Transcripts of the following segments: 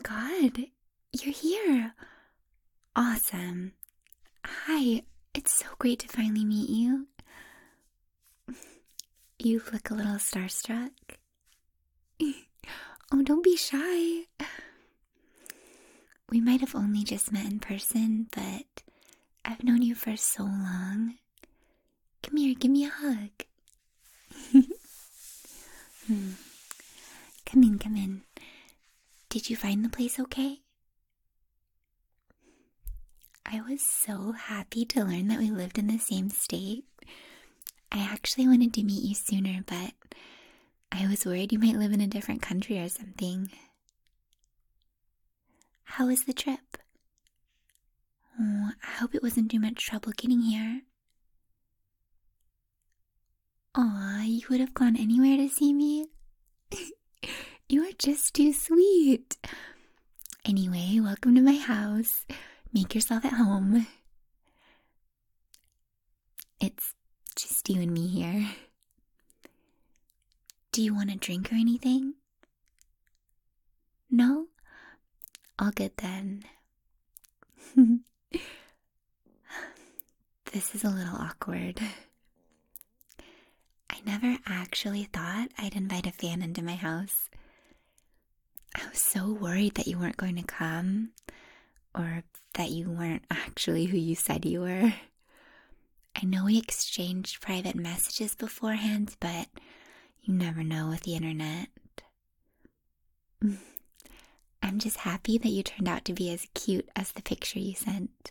God, you're here. Awesome. Hi, it's so great to finally meet you. You look a little starstruck. Oh, don't be shy. We might have only just met in person, but I've known you for so long. Come here, give me a hug. Come in, come in. Did you find the place okay? I was so happy to learn that we lived in the same state. I actually wanted to meet you sooner, but I was worried you might live in a different country or something. How was the trip? Oh, I hope it wasn't too much trouble getting here. Aw, you would have gone anywhere to see me? You are just too sweet. Anyway, welcome to my house. Make yourself at home. It's just you and me here. Do you want a drink or anything? No? All good then. This is a little awkward. I never actually thought I'd invite a fan into my house. I was so worried that you weren't going to come, or that you weren't actually who you said you were. I know we exchanged private messages beforehand, but you never know with the internet. I'm just happy that you turned out to be as cute as the picture you sent.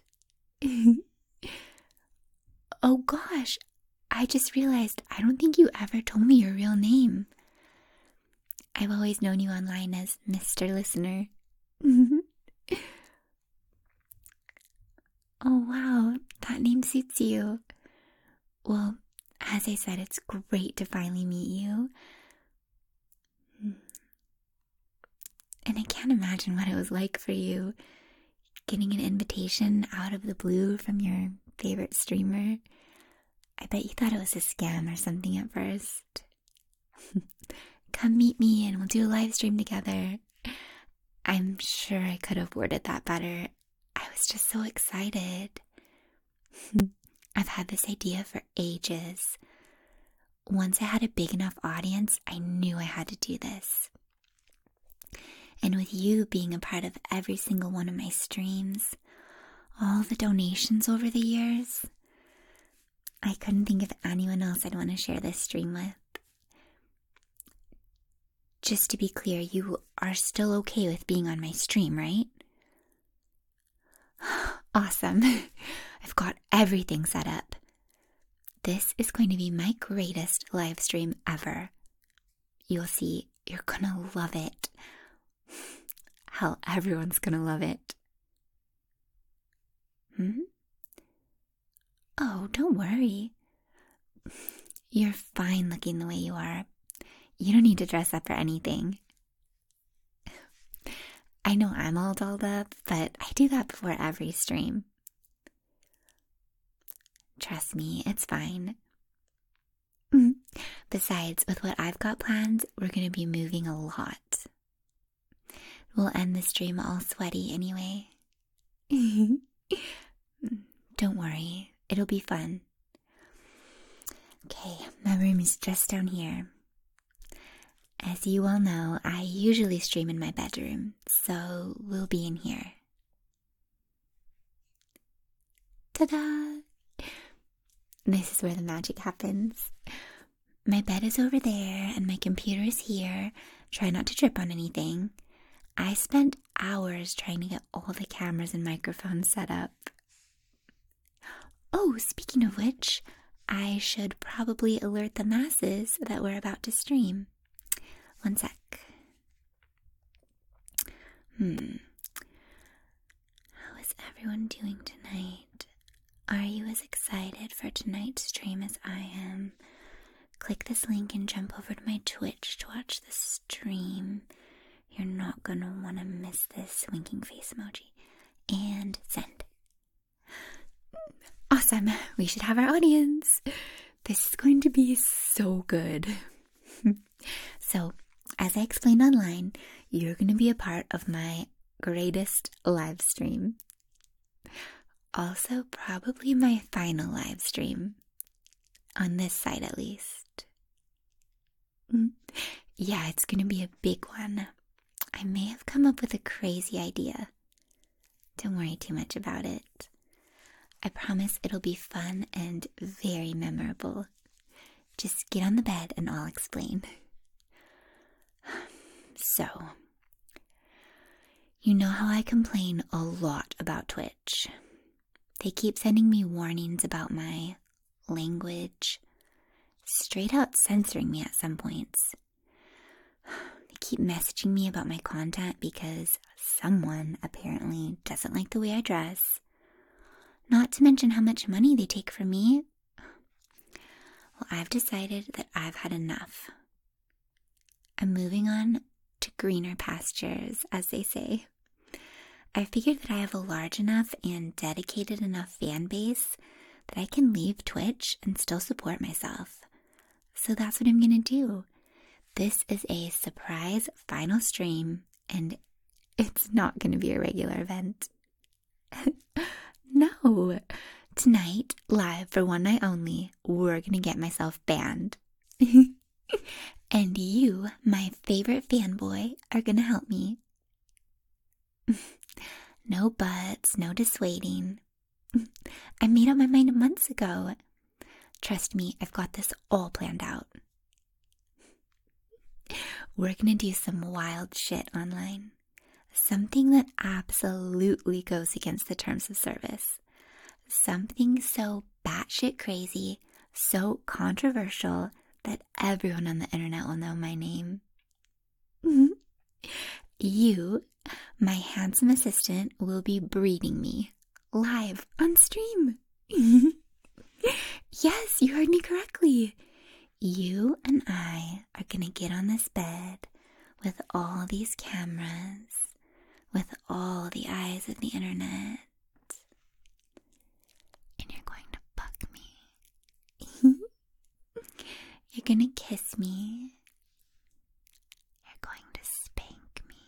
Oh gosh, I just realized I don't think you ever told me your real name. I've always known you online as Mr. Listener. Oh wow, that name suits you. Well, as I said, it's great to finally meet you. And I can't imagine what it was like for you, getting an invitation out of the blue from your favorite streamer. I bet you thought it was a scam or something at first. Come meet me and we'll do a live stream together. I'm sure I could have worded that better. I was just so excited. I've had this idea for ages. Once I had a big enough audience, I knew I had to do this. And with you being a part of every single one of my streams, all the donations over the years, I couldn't think of anyone else I'd want to share this stream with. Just to be clear, you are still okay with being on my stream, right? Awesome. I've got everything set up. This is going to be my greatest live stream ever. You'll see, you're gonna love it. Hell, everyone's gonna love it. Oh, don't worry. You're fine looking the way you are. You don't need to dress up or anything. I know I'm all dolled up, but I do that before every stream. Trust me, it's fine. Besides, with what I've got planned, we're going to be moving a lot. We'll end the stream all sweaty anyway. Don't worry, it'll be fun. Okay, my room is just down here. As you all know, I usually stream in my bedroom, so we'll be in here. Ta-da! This is where the magic happens. My bed is over there, and my computer is here. Try not to trip on anything. I spent hours trying to get all the cameras and microphones set up. Oh, speaking of which, I should probably alert the masses that we're about to stream. One sec. How is everyone doing tonight? Are you as excited for tonight's stream as I am? Click this link and jump over to my Twitch to watch the stream. You're not gonna want to miss this winking face emoji. And send. Awesome. We should have our audience. This is going to be so good. So, as I explained online, you're going to be a part of my greatest live stream. Also, probably my final live stream. On this side, at least. Yeah, it's gonna be a big one. I may have come up with a crazy idea. Don't worry too much about it. I promise it'll be fun and very memorable. Just get on the bed and I'll explain. So, you know how I complain a lot about Twitch. They keep sending me warnings about my language, straight out censoring me at some points. They keep messaging me about my content because someone apparently doesn't like the way I dress. Not to mention how much money they take from me. Well, I've decided that I've had enough. I'm moving on to greener pastures, as they say. I figured that I have a large enough and dedicated enough fan base that I can leave Twitch and still support myself. So that's what I'm gonna do. This is a surprise final stream, and it's not gonna be a regular event. No! Tonight, live for one night only, we're gonna get myself banned. And you, my favorite fanboy, are gonna help me. No buts, no dissuading. I made up my mind months ago. Trust me, I've got this all planned out. We're gonna do some wild shit online. Something that absolutely goes against the terms of service. Something so batshit crazy, so controversial, that everyone on the internet will know my name. You, my handsome assistant, will be breeding me live on stream. Yes, you heard me correctly. You and I are gonna get on this bed with all these cameras, with all the eyes of the internet, and you're going to fuck me. You're gonna kiss me. You're going to spank me.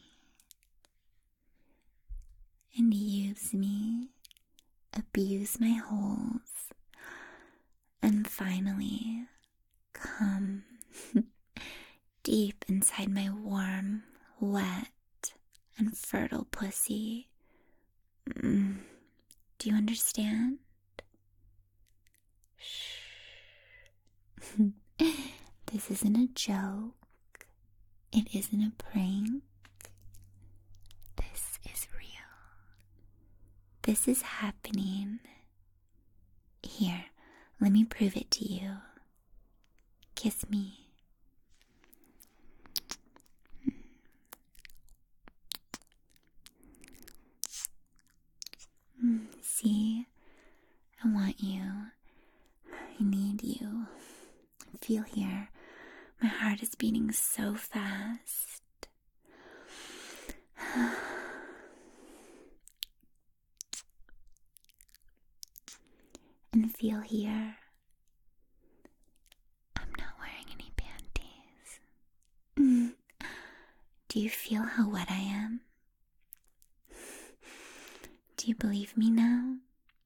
And use me, abuse my holes, and finally come deep inside my warm, wet, and fertile pussy. Do you understand? Shh. This isn't a joke. It isn't a prank. This is real. This is happening. Here, let me prove it to you. Kiss me. See, I want you. I need you. Feel here. My heart is beating so fast. And feel here. I'm not wearing any panties. Do you feel how wet I am? Do you believe me now?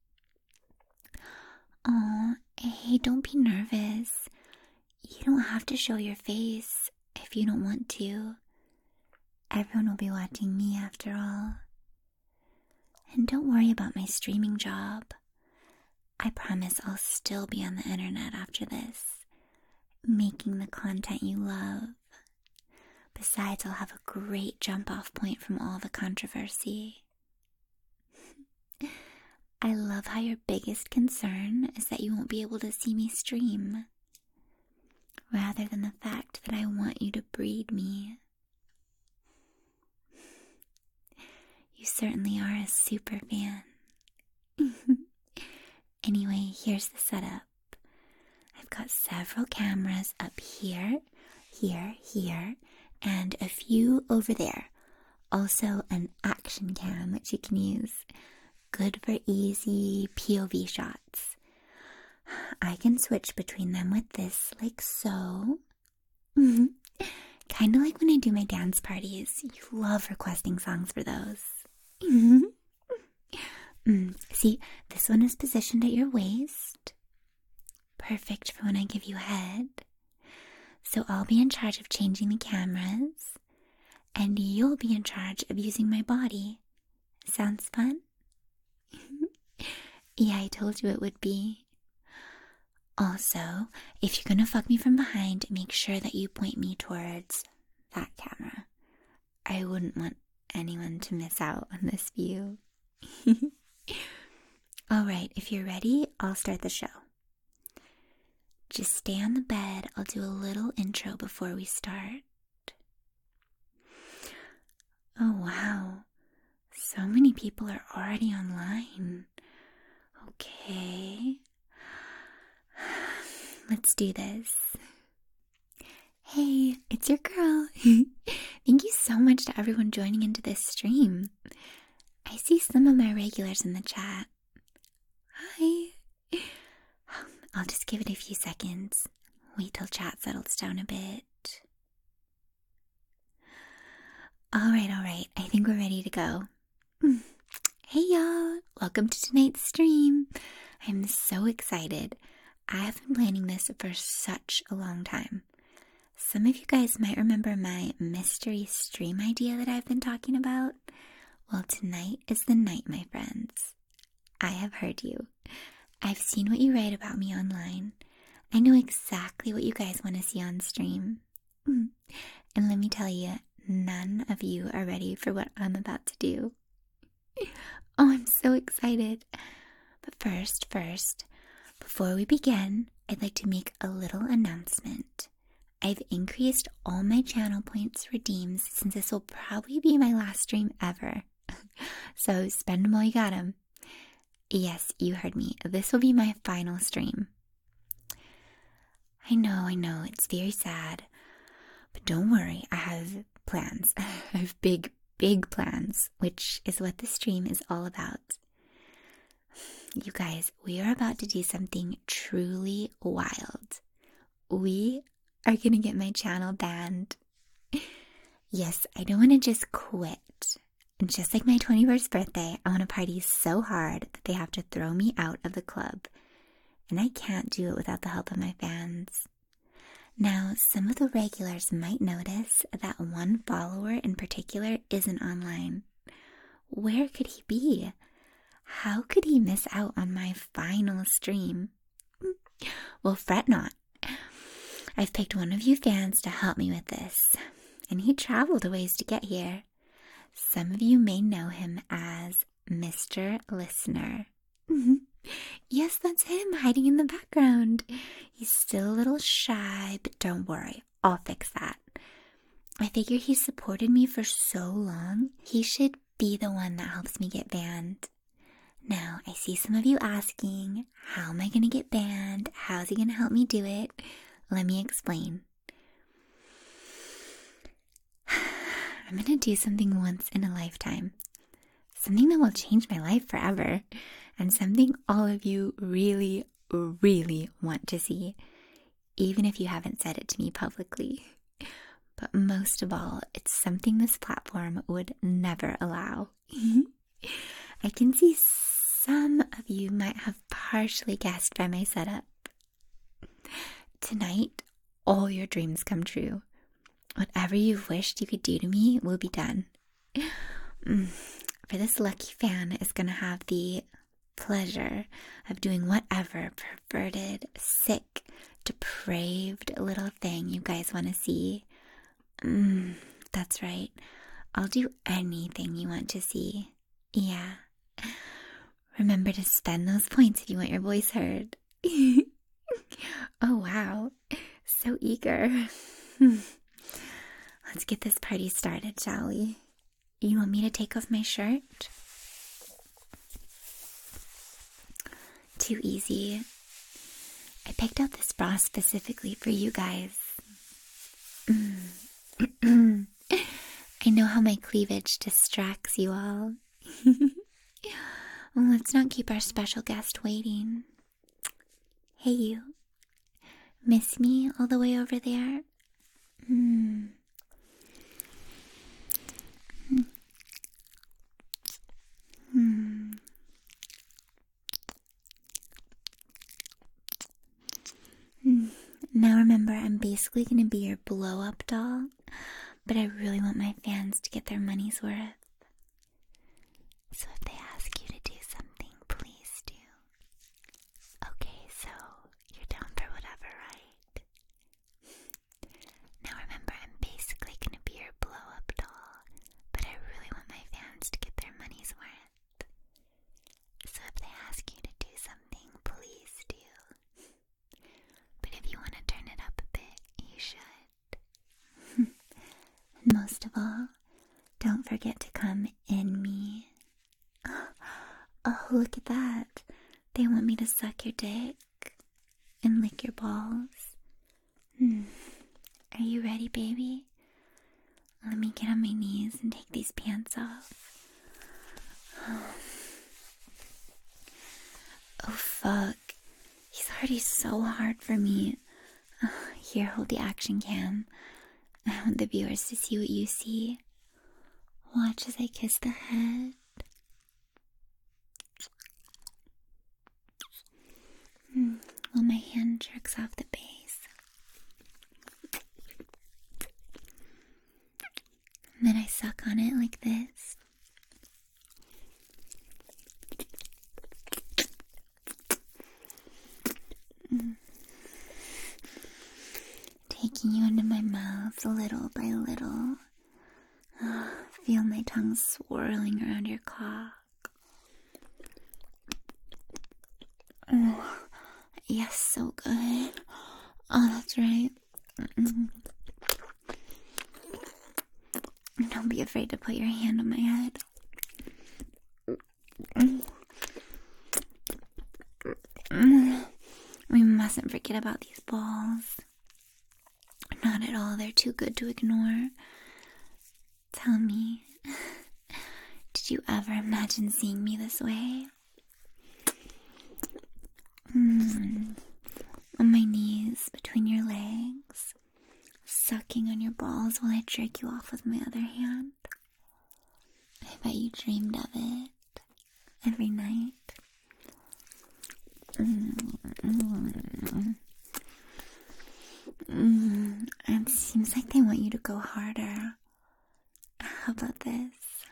Aw, hey, don't be nervous. You don't have to show your face if you don't want to. Everyone will be watching me after all. And don't worry about my streaming job. I promise I'll still be on the internet after this, making the content you love. Besides, I'll have a great jump-off point from all the controversy. I love how your biggest concern is that you won't be able to see me stream, rather than the fact that I want you to breed me. You certainly are a super fan. Anyway, here's the setup. I've got several cameras up here, here, and a few over there. Also an action cam, which you can use. Good for easy POV shots. I can switch between them with this, like so. Kind of like when I do my dance parties. You love requesting songs for those. See, this one is positioned at your waist. Perfect for when I give you head. So I'll be in charge of changing the cameras, and you'll be in charge of using my body. Sounds fun? Yeah, I told you it would be. Also, if you're gonna fuck me from behind, make sure that you point me towards that camera. I wouldn't want anyone to miss out on this view. Alright, if you're ready, I'll start the show. Just stay on the bed. I'll do a little intro before we start. Oh wow, so many people are already online. Okay, let's do this. Hey, it's your girl. Thank you so much to everyone joining into this stream. I see some of my regulars in the chat. Hi. I'll just give it a few seconds. Wait till chat settles down a bit. Alright. I think we're ready to go. Hey y'all. Welcome to tonight's stream. I'm so excited. I have been planning this for such a long time. Some of you guys might remember my mystery stream idea that I've been talking about. Well, tonight is the night, my friends. I have heard you. I've seen what you write about me online. I know exactly what you guys want to see on stream. And let me tell you, none of you are ready for what I'm about to do. Oh, I'm so excited. But first, before we begin, I'd like to make a little announcement. I've increased all my channel points redeems since this will probably be my last stream ever. So spend them while you got them. Yes, you heard me. This will be my final stream. I know, it's very sad. But don't worry, I have plans. I have big plans, which is what the stream is all about. You guys, we are about to do something truly wild. We are gonna get my channel banned. Yes, I don't want to just quit. And just like my 21st birthday, I want to party so hard that they have to throw me out of the club. And I can't do it without the help of my fans. Now, some of the regulars might notice that one follower in particular isn't online. Where could he be? How could he miss out on my final stream? Well, fret not. I've picked one of you fans to help me with this. And he traveled a ways to get here. Some of you may know him as Mr. Listener. Yes, that's him hiding in the background. He's still a little shy, but don't worry, I'll fix that. I figure he supported me for so long, he should be the one that helps me get banned. Now, I see some of you asking, how am I going to get banned? How's he going to help me do it? Let me explain. I'm going to do something once in a lifetime. Something that will change my life forever. And something all of you really want to see. Even if you haven't said it to me publicly. But most of all, it's something this platform would never allow. I can see some of you might have partially guessed by my setup. Tonight, all your dreams come true. Whatever you've wished you could do to me will be done. For this lucky fan is going to have the pleasure of doing whatever perverted, sick, depraved little thing you guys want to see. That's right. I'll do anything you want to see. Yeah. Remember to spend those points if you want your voice heard. Oh, wow. So eager. Let's get this party started, shall we? You want me to take off my shirt? Too easy. I picked out this bra specifically for you guys. I know how my cleavage distracts you all. Well, let's not keep our special guest waiting. Hey, you. Miss me all the way over there? basically gonna be your blow-up doll, but I really want my fans to get their money's worth. So if they ask you to do something, please do. Okay, so you're down for whatever, right? Now remember, I'm basically gonna be your blow-up doll, but I really want my fans to get their money's worth. So if they ask you to do something, please do. But if you want to turn it up a bit, you should. And most of all, don't forget to come in me. Oh, look at that. They want me to suck your dick and lick your balls. Are you ready, baby? Let me get on my knees and take these pants off. Oh, fuck. He's already so hard for me. Here, hold the action cam. I want the viewers to see what you see. Watch as I kiss the head. While my hand jerks off the base. And then I suck on it like this. Taking you into my mouth little by little. Feel my tongue swirling around your cock. Oh, yes, so good. Oh, that's right. Don't be afraid to put your hand on my head. We mustn't forget about these balls. Not at all, they're too good to ignore. Tell me, did you ever imagine seeing me this way? On my knees, between your legs, sucking on your balls while I jerk you off with my other hand. I bet you dreamed of it every night. It seems like they want you to go harder. How about this?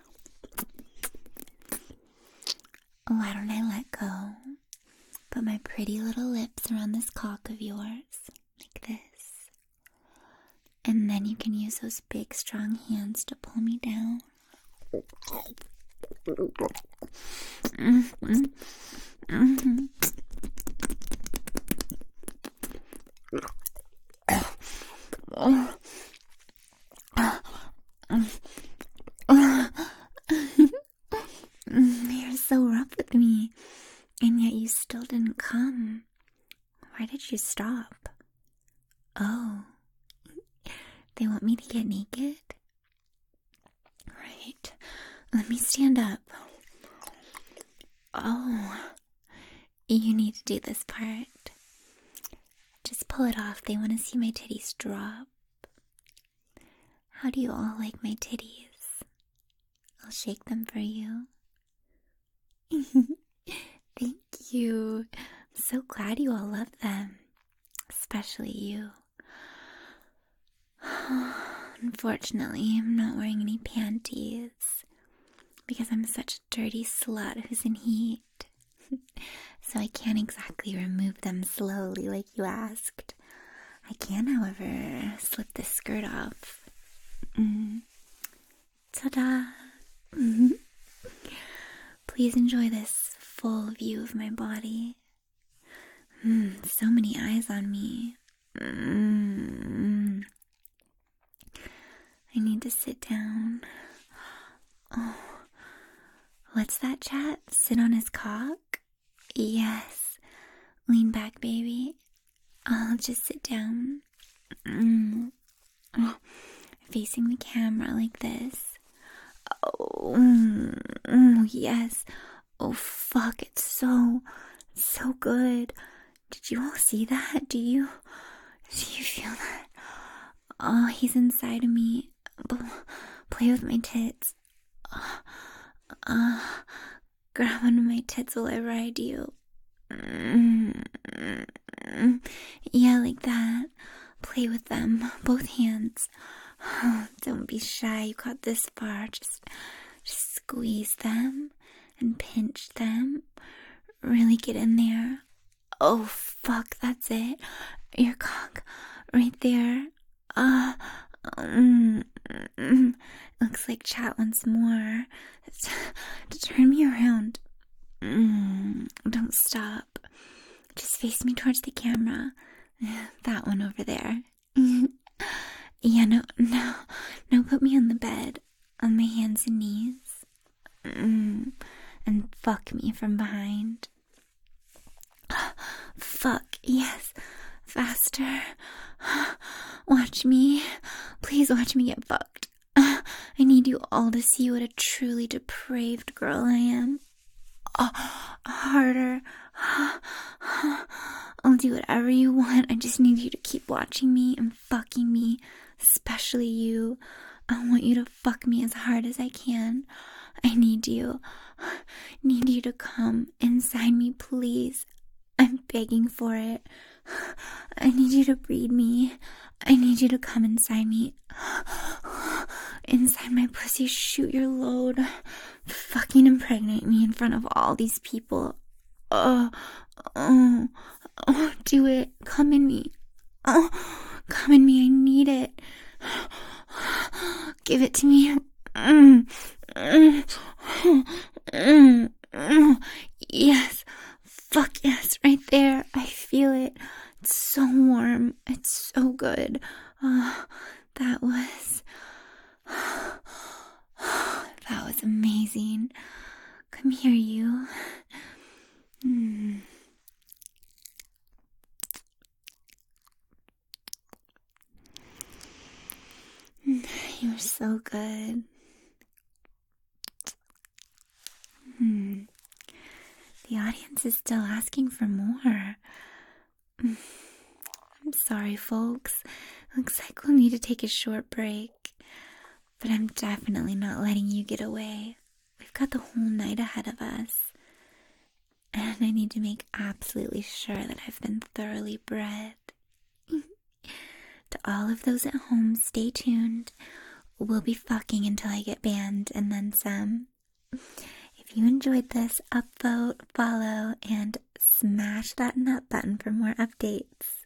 Why don't I let go? Put my pretty little lips around this cock of yours, like this. And then you can use those big, strong hands to pull me down. You're so rough with me, and yet you still didn't come. Why did you stop? Oh, they want me to get naked? Right, let me stand up. Oh, you need to do this part. Just pull it off. They want to see my titties drop. How do you all like my titties? I'll shake them for you. Thank you. I'm so glad you all love them. Especially you. Unfortunately, I'm not wearing any panties because I'm such a dirty slut who's in heat. So I can't exactly remove them slowly like you asked. I can, however, slip this skirt off. Ta-da! Please enjoy this full view of my body. So many eyes on me. I need to sit down. Oh, what's that, chat? Sit on his cock? Yes. Lean back, baby. I'll just sit down. Facing the camera like this. Oh, yes. Oh, fuck, it's so good. Did you all see that? Do you feel that? Oh, he's inside of me. Play with my tits. Grab onto my tits while I ride you. Yeah, like that. play with them, both hands. Don't be shy, you got this far. Just squeeze them and pinch them. Really get in there. Oh, fuck, that's it. Your cock, right there. Looks like chat once more. Turn me around. Don't stop. Just face me towards the camera. That one over there. Yeah, no, put me on the bed, on my hands and knees. And fuck me from behind. Fuck, yes. Faster. Watch me. Please watch me get fucked. I need you all to see what a truly depraved girl I am. Harder. I'll do whatever you want. I just need you to keep watching me and fucking me. Especially you. I want you to fuck me as hard as I can. I need you. Need you to come inside me, please. I'm begging for it. I need you to breed me. I need you to come inside me. Inside my pussy, shoot your load. Fucking impregnate me in front of all these people. Do it. Come in me. Come in me. I need it. Give it to me. Yes. Fuck yes, right there. I feel it. It's so warm. It's so good. That was amazing. Come here, you. You're so good. The audience is still asking for more. I'm sorry, folks. Looks like we'll need to take a short break. But I'm definitely not letting you get away. We've got the whole night ahead of us. And I need to make absolutely sure that I've been thoroughly bred. To all of those at home, stay tuned. We'll be fucking until I get banned and then some. If you enjoyed this, upvote, follow, and smash that nut button for more updates.